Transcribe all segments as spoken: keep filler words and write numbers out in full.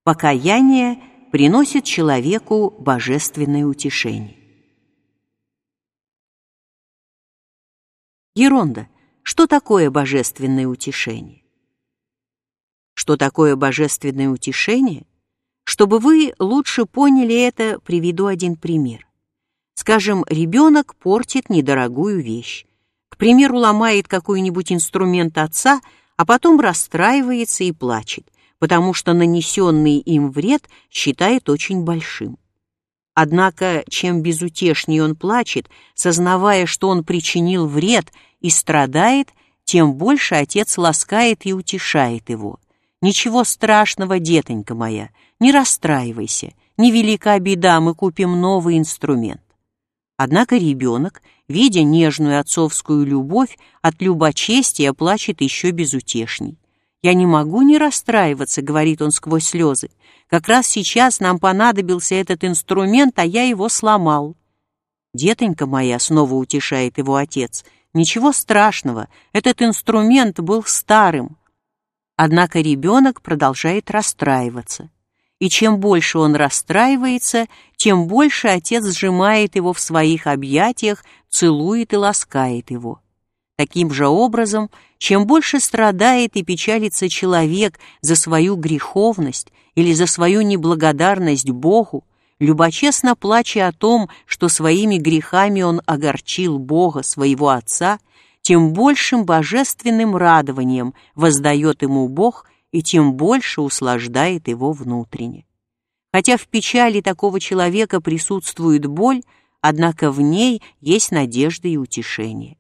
Покаяние приносит человеку божественное утешение. Еронда. Что такое божественное утешение? Что такое божественное утешение? Чтобы вы лучше поняли это, приведу один пример. Скажем, ребенок портит недорогую вещь. К примеру, ломает какой-нибудь инструмент отца, а потом расстраивается и плачет, потому что нанесенный им вред считает очень большим. Однако, чем безутешнее он плачет, сознавая, что он причинил вред и страдает, тем больше отец ласкает и утешает его. «Ничего страшного, детонька моя, не расстраивайся, невелика беда, мы купим новый инструмент». Однако ребенок, видя нежную отцовскую любовь, от любочестия плачет еще безутешней. «Я не могу не расстраиваться», — говорит он сквозь слезы. «Как раз сейчас нам понадобился этот инструмент, а я его сломал». «Детонька моя», — снова утешает его отец, — «ничего страшного, этот инструмент был старым». Однако ребенок продолжает расстраиваться. И чем больше он расстраивается, тем больше отец сжимает его в своих объятиях, целует и ласкает его. Таким же образом, чем больше страдает и печалится человек за свою греховность или за свою неблагодарность Богу, любочестно плача о том, что своими грехами он огорчил Бога, своего Отца, тем большим божественным радованием воздает ему Бог и тем больше услаждает его внутренне. Хотя в печали такого человека присутствует боль, однако в ней есть надежда и утешение.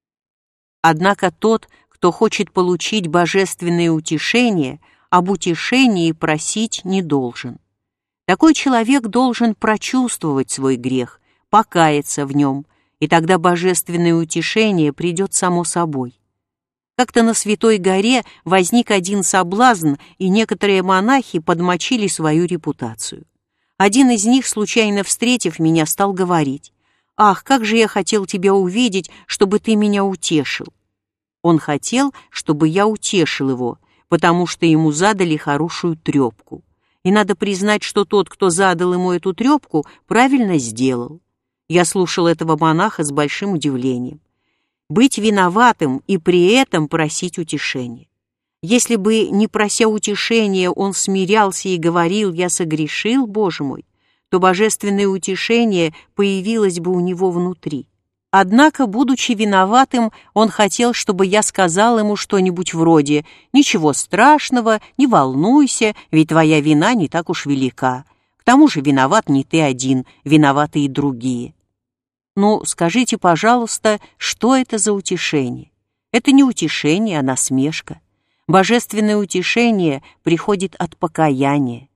Однако тот, кто хочет получить божественное утешение, об утешении просить не должен. Такой человек должен прочувствовать свой грех, покаяться в нем, и тогда божественное утешение придет само собой. Как-то на Святой горе возник один соблазн, и некоторые монахи подмочили свою репутацию. Один из них, случайно встретив меня, стал говорить: «Ах, как же я хотел тебя увидеть, чтобы ты меня утешил». Он хотел, чтобы я утешил его, потому что ему задали хорошую трепку. И надо признать, что тот, кто задал ему эту трепку, правильно сделал. Я слушал этого монаха с большим удивлением. Быть виноватым и при этом просить утешения. Если бы, не прося утешения, он смирялся и говорил: «Я согрешил, Боже мой», то божественное утешение появилось бы у него внутри. Однако, будучи виноватым, он хотел, чтобы я сказал ему что-нибудь вроде: «Ничего страшного, не волнуйся, ведь твоя вина не так уж велика. К тому же виноват не ты один, виноваты и другие». Ну, скажите, пожалуйста, что это за утешение? Это не утешение, а насмешка. Божественное утешение приходит от покаяния.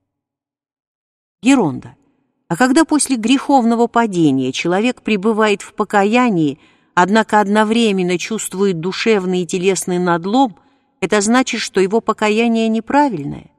Еронда. А когда после греховного падения человек пребывает в покаянии, однако одновременно чувствует душевный и телесный надлом, это значит, что его покаяние неправильное?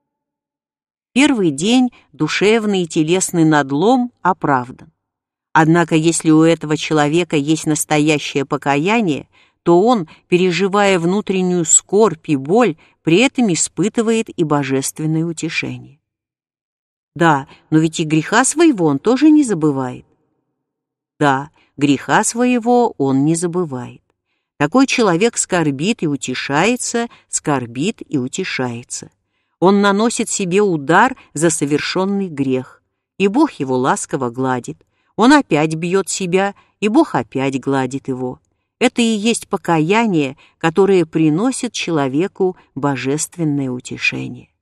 Первый день душевный и телесный надлом оправдан. Однако, если у этого человека есть настоящее покаяние, то он, переживая внутреннюю скорбь и боль, при этом испытывает и божественное утешение. Да, но ведь и греха своего он тоже не забывает. Да, греха своего он не забывает. Такой человек скорбит и утешается, скорбит и утешается. Он наносит себе удар за совершенный грех, и Бог его ласково гладит. Он опять бьет себя, и Бог опять гладит его. Это и есть покаяние, которое приносит человеку божественное утешение.